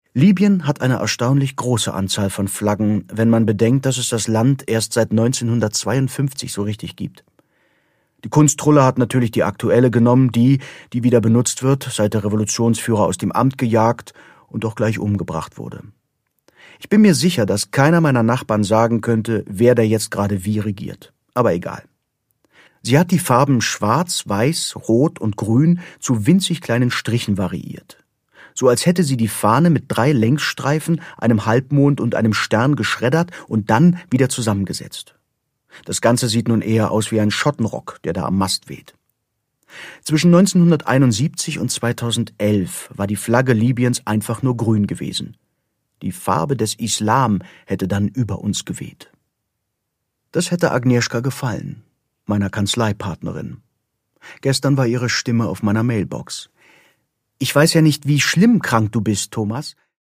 Libyen hat eine erstaunlich große Anzahl von Flaggen, wenn man bedenkt, dass es das Land erst seit 1952 so richtig gibt. Die Kunsttrolle hat natürlich die aktuelle genommen, die wieder benutzt wird, seit der Revolutionsführer aus dem Amt gejagt und auch gleich umgebracht wurde. Ich bin mir sicher, dass keiner meiner Nachbarn sagen könnte, wer da jetzt gerade wie regiert. Aber egal. Sie hat die Farben Schwarz, Weiß, Rot und Grün zu winzig kleinen Strichen variiert. So als hätte sie die Fahne mit 3 Längsstreifen, einem Halbmond und einem Stern geschreddert und dann wieder zusammengesetzt. Das Ganze sieht nun eher aus wie ein Schottenrock, der da am Mast weht. Zwischen 1971 und 2011 war die Flagge Libyens einfach nur grün gewesen. Die Farbe des Islam hätte dann über uns geweht. Das hätte Agnieszka gefallen, meiner Kanzleipartnerin. Gestern war ihre Stimme auf meiner Mailbox. »Ich weiß ja nicht, wie schlimm krank du bist, Thomas.